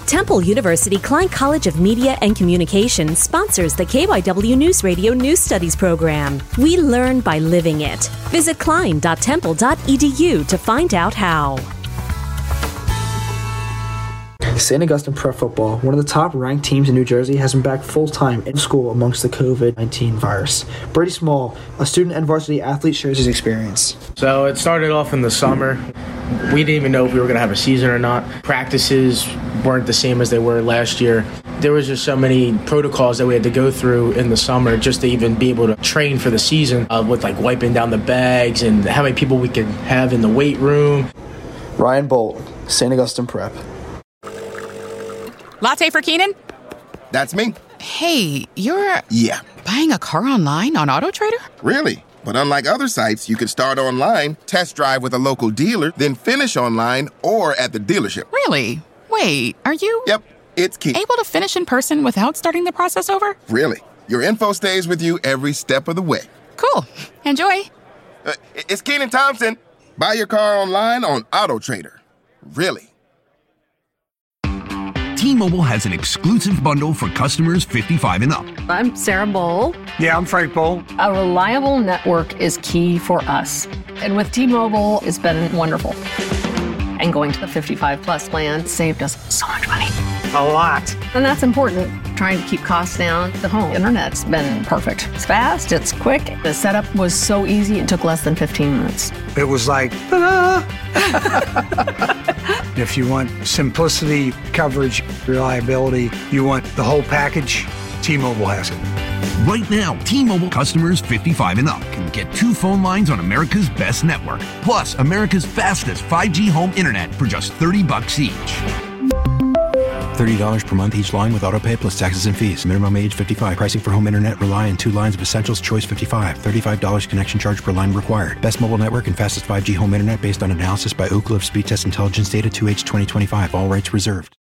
Temple University Klein College of Media and Communications sponsors the KYW News Radio News Studies program. We learn by living it. Visit klein.temple.edu to find out how. St. Augustine Prep Football, one of the top-ranked teams in New Jersey, has been back full-time in school amongst the COVID-19 virus. Brady Small, a student and varsity athlete, shares his experience. So it started off in the summer. We didn't even know if we were going to have a season or not. Practices weren't the same as they were last year. There was just so many protocols that we had to go through in the summer just to even be able to train for the season, with like wiping down the bags and how many people we could have in the weight room. Ryan Bolt, St. Augustine Prep. Latte for Keenan? That's me. Hey, you're... Yeah. Buying a car online on AutoTrader? Really? But unlike other sites, you could start online, test drive with a local dealer, then finish online or at the dealership. Really? Wait, are you... Yep, it's Keenan. Able to finish in person without starting the process over? Really. Your info stays with you every step of the way. Cool. Enjoy. It's Keenan Thompson. Buy your car online on AutoTrader. Really. T-Mobile has an exclusive bundle for customers 55 and up. I'm Sarah Bowl. Yeah, I'm Frank Bowl. A reliable network is key for us. And with T-Mobile, it's been wonderful. And going to the 55 plus plan saved us so much money. A lot. And that's important. Trying to keep costs down. The home internet's been perfect. It's fast, it's quick. The setup was so easy, it took less than 15 minutes. It was like, ta-da! If you want simplicity, coverage, reliability, you want the whole package, T-Mobile has it. Right now, T-Mobile customers 55 and up can get 2 phone lines on America's best network, plus America's fastest 5G home internet for just $30 each. $30 per month each line with autopay plus taxes and fees. Minimum age 55. Pricing for home internet rely on 2 lines of Essentials Choice 55. $35 connection charge per line required. Best mobile network and fastest 5G home internet based on analysis by Ookla of Speedtest Intelligence Data 2H 2025. All rights reserved.